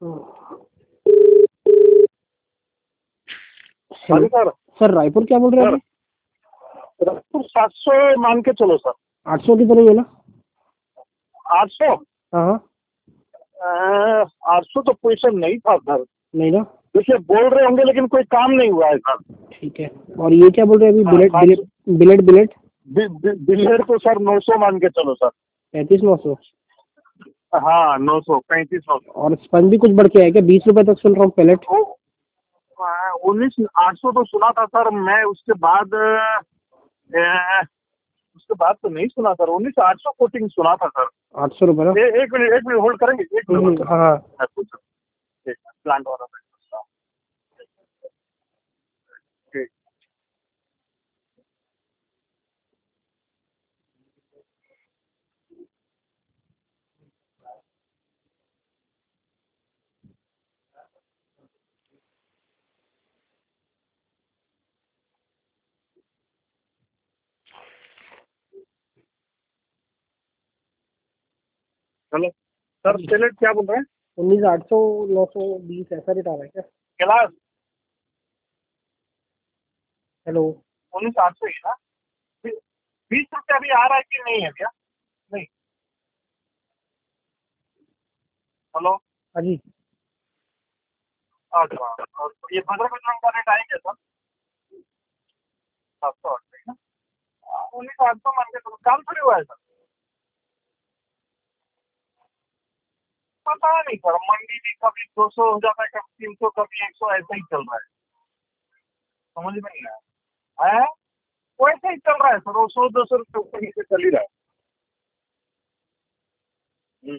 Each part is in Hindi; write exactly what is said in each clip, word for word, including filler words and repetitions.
Hello sir. सर रायपुर क्या बोल रहे हैं? रायपुर सात सौ मान के चलो सर। आठ सौ की तरह है ना? आठ सौ? हाँ हाँ। आठ सौ तो पोजीशन नहीं था सर। नहीं ना? देखिए बोल रहे होंगे लेकिन कोई काम नहीं हुआ है सर। ठीक है। और ये क्या बोल रहे हैं अभी? बिलेट बिलेट बिलेट बिलेट बिलेट तो सर नौ सौ मान के चलो सर। पैंतीस नौ सौ? हाँ नौ सौ पैंतीस नौ सौ। और स्पंज भी कुछ बढ़ के है क्या? बीस रुपए तक सुन रहा हूँ पैलेट। उन्नीस आठ सौ तो सुना था सर मैं, उसके बाद ए, उसके बाद तो नहीं सुना सर। उन्नीस आठ सौ कोटिंग सुना था सर। आठ सौ रुपये ना? ए, एक मिनट एक मिनट होल्ड करेंगे? एक मिनट। हाँ हाँ। प्लांट वाला ठीक। हेलो सर, पैलेट क्या बोल रहे हैं? उन्नीस आठ सौ नौ सौ बीस ऐसा रेट आ रहा है क्या? गिलास हेलो। उन्नीस आठ सौ ही ना? बीस रुपये अभी आ रहा है कि नहीं है भैया? नहीं। हेलो। हाँ जी। अच्छा, और ये पंद्रह पंद्रह का रेट आएंगे सर? सात सौ आठ सौ ना? उन्नीस आठ सौ मान के चलो। काम थोड़ी हुआ है सर? पता नहीं सर, मंडी भी कभी दो सौ हो जाता है, कभी तीन सौ, कभी एक सौ, ऐसा ही चल रहा है। समझ में नहीं आया है? वैसे ही चल रहा है सर, वो सौ दो सौ रुपये ऊपर नीचे चल ही रहा है। हम्म,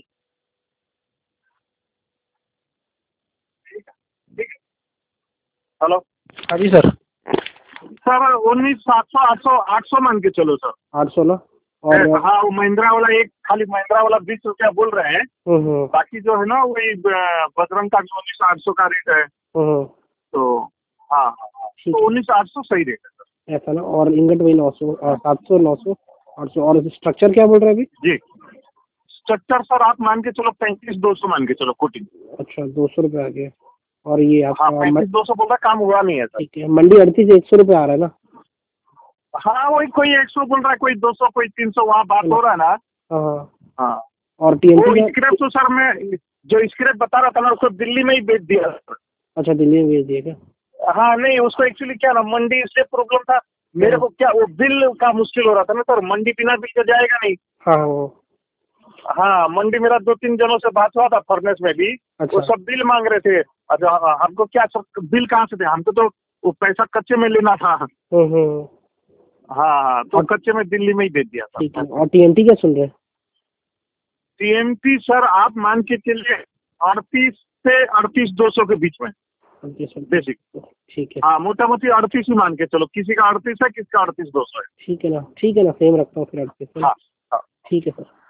ठीक है ठीक है। हेलो। हाँ जी सर। सर उन्नीस सात सौ आठ सौ आठ सौ मान के चलो सर। आठ सौ ना? और हाँ वो महिंद्रा वाला, एक खाली महिंद्रा वाला बीस रुपया बोल रहे हैं, हम्म बाकी जो है ना वही बजरंग का जो उन्नीस आठ सौ का रेट है। हम्म। तो हाँ हाँ, तो उन्नीस आठ सौ सही रेट है सर। ऐसा ना? और इंगट वही नौ सौ और सात सौ नौ सौ आठ सौ। और स्ट्रक्चर क्या बोल रहे हैं अभी? जी स्ट्रक्चर सर आप मान के चलो पैंतीस दो सौ मान के चलो कोटिंग। अच्छा, दो सौ रुपये आ गया। और ये हाँ आपका पैंतीस दो सौ बोल रहा, काम हुआ नहीं है सर। ठीक है। मंडी अड़तीस एक सौ रुपये आ रहा है ना? हाँ वही, कोई एक सौ बोल रहा है, कोई दो सौ, कोई तीन सौ, वहाँ बात हो रहा है ना। हाँ। हाँ और वो टीएमटी स्क्रैप तो सर मैं जो स्क्रैप बता रहा था ना, उसको दिल्ली में ही बेच दिया। अच्छा, दिल्ली में भेज दिए क्या? हाँ नहीं, उसको एक्चुअली क्या ना, मंडी से प्रॉब्लम था मेरे को। क्या वो बिल का मुश्किल हो रहा था ना सर, मंडी बिना बिल के जाएगा नहीं। हाँ हाँ। हाँ मंडी मेरा दो तीन जनों से बात हुआ था, फर्नेस में भी। अच्छा। वो सब बिल मांग रहे थे। अच्छा हाँ, हमको क्या सब बिल कहाँ से थे? हमको तो वो पैसा कच्चे में लेना था। हम्म हम्म। हाँ हाँ, तो कच्चे में दिल्ली में ही दे दिया था। ठीक है। और टीएमटी क्या सुन रहे हैं? टीएमपी सर आप मान के चलिए अड़तीस से अड़तीस दो सौ के बीच में बेसिक। ठीक है। हाँ मोटा मोटी अड़तीस ही मान के चलो, किसी का अड़तीस है, किसी का अड़तीस दो सौ है। ठीक है ना? ठीक है ना, सेम रखता हूँ फिर अड़तीस। हाँ हाँ। ठीक है सर।